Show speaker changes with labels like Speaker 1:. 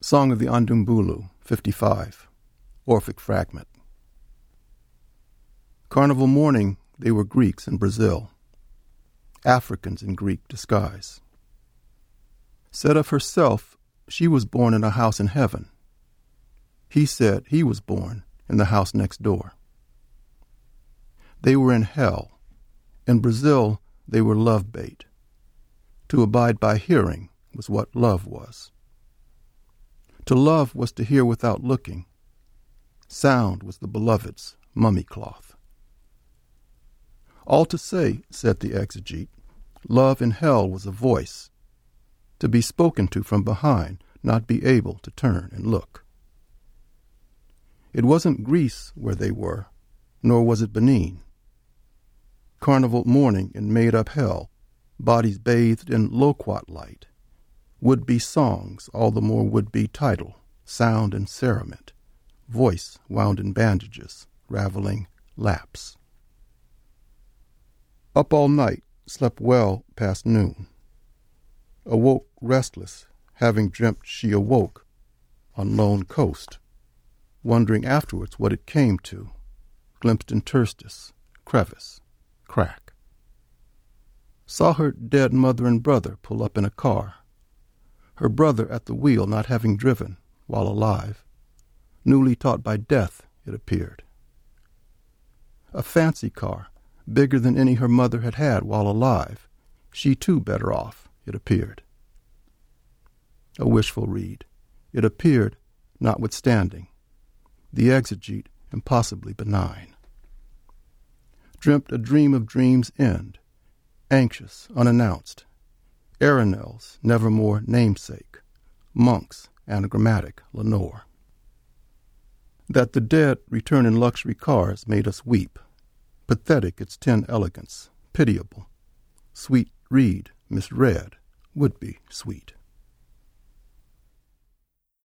Speaker 1: Song of the Andumbulu, 55, Orphic Fragment. Carnival morning, they were Greeks in Brazil, Africans in Greek disguise. Said of herself, she was born in a house in heaven. He said he was born in the house next door. They were in hell. In Brazil, they were love bait. To abide by hearing was what love was. To love was to hear without looking. Sound was the beloved's mummy cloth. All to say, said the exegete, love in hell was a voice, to be spoken to from behind, not be able to turn and look. It wasn't Greece where they were, nor was it Benin. Carnival morning in made-up hell, bodies bathed in loquat light, would-be songs, all the more would-be title, sound and cerement, voice wound in bandages, raveling laps. Up all night, slept well past noon. Awoke restless, having dreamt she awoke on lone coast, wondering afterwards what it came to, glimpsed interstice, crevice, crack. Saw her dead mother and brother pull up in a car, her brother at the wheel not having driven while alive, newly taught by death, it appeared. A fancy car, bigger than any her mother had had while alive, she too better off, it appeared. A wishful read, it appeared, notwithstanding, the exegete impossibly benign. Dreamt a dream of dreams' end, anxious, unannounced, Aranel's nevermore namesake, Monk's anagrammatic Lenore. That the dead return in luxury cars made us weep, pathetic its tin elegance, pitiable, sweet read, misread, would be sweet.